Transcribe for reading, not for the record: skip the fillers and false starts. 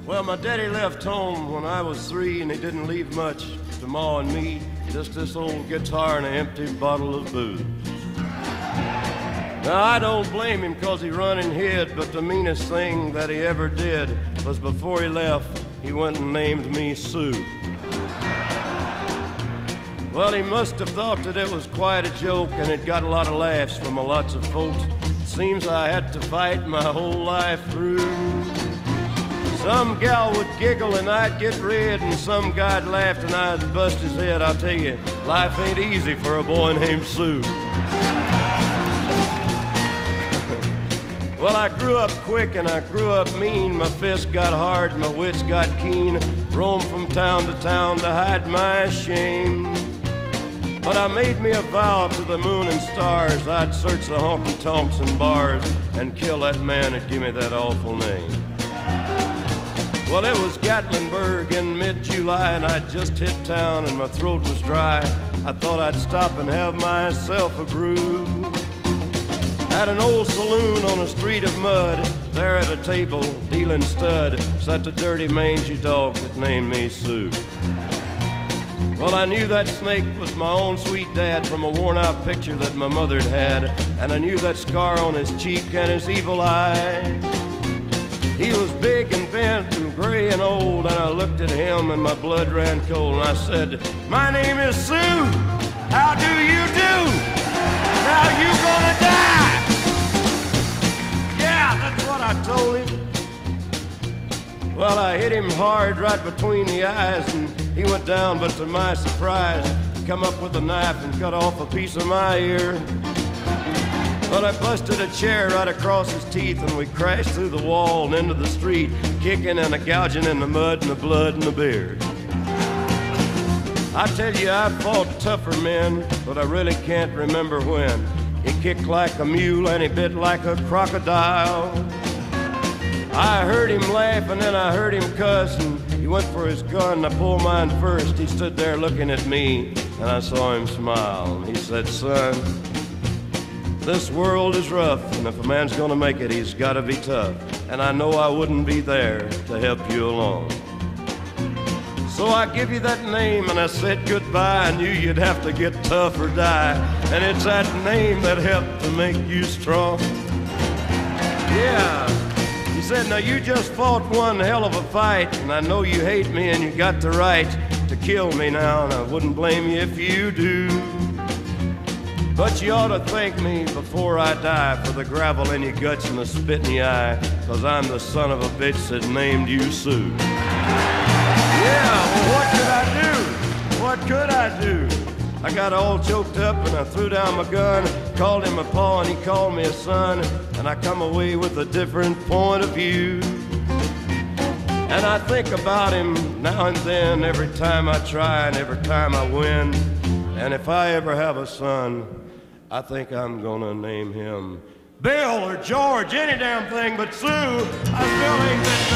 Well, my daddy left home when I was 3, and he didn't leave much to Ma and me, just this old guitar and an empty bottle of booze. Now, I don't blame him 'cause he run and hid, but the meanest thing that he ever did was before he left, he went and named me Sue. Well, he must have thought that it was quite a joke, and it got a lot of laughs from lots of folks. Seems I had to fight my whole life through. Some gal would giggle and I'd get red, and some guy'd laugh and I'd bust his head. I'll tell you, life ain't easy for a boy named Sue. Well, I grew up quick and I grew up mean. My fists got hard, my wits got keen. Roamed from town to hide my shame. But I made me a vow to the moon and stars, I'd search the honky-tonks and bars and kill that man that gave me that awful name. Well, it was Gatlinburg in mid-July, and I'd just hit town and my throat was dry. I thought I'd stop and have myself a brew. At an old saloon on a street of mud, there at a table, dealing stud, sat the dirty mangy dog that named me Sue. Well, I knew that snake was my own sweet dad from a worn-out picture that my mother'd had, and I knew that scar on his cheek and his evil eye. He was big and bent and gray and old, and I looked at him and my blood ran cold, and I said, "My name is Sue. How do you do? Now you gonna die." Yeah, that's what I told him. Well, I hit him hard right between the eyes, and he went down, but to my surprise, come up with a knife and cut off a piece of my ear. But I busted a chair right across his teeth, and we crashed through the wall and into the street, kicking and gouging in the mud and the blood and the beard. I tell you, I fought tougher men, but I really can't remember when. He kicked like a mule and he bit like a crocodile. I heard him laugh and then I heard him cuss, and he went for his gun. I pulled mine first. He stood there looking at me, and I saw him smile. He said, "Son, this world is rough, and if a man's gonna make it, he's gotta be tough. And I know I wouldn't be there to help you along. So I give you that name, and I said goodbye. I knew you'd have to get tough or die, and it's that name that helped to make you strong." Yeah. He said, "Now you just fought one hell of a fight, and I know you hate me and you got the right to kill me now, and I wouldn't blame you if you do. But you ought to thank me before I die for the gravel in your guts and the spit in your eye, 'cause I'm the son of a bitch that named you Sue." Yeah, well, what could I do? What could I do? I got all choked up and I threw down my gun, called him a pa and he called me a son, and I come away with a different point of view. And I think about him now and then, every time I try and every time I win. And if I ever have a son, I think I'm gonna name him Bill or George, any damn thing but Sue. I still ain't that